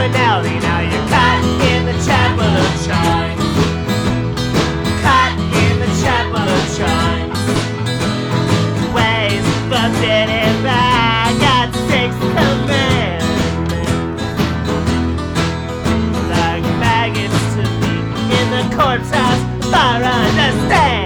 an alley. Now you're caught in the chapel of chimes. Caught in the chapel of chimes. Ways forbidden by God's sixth commandment. Like maggots to be in the corpse house, far understand.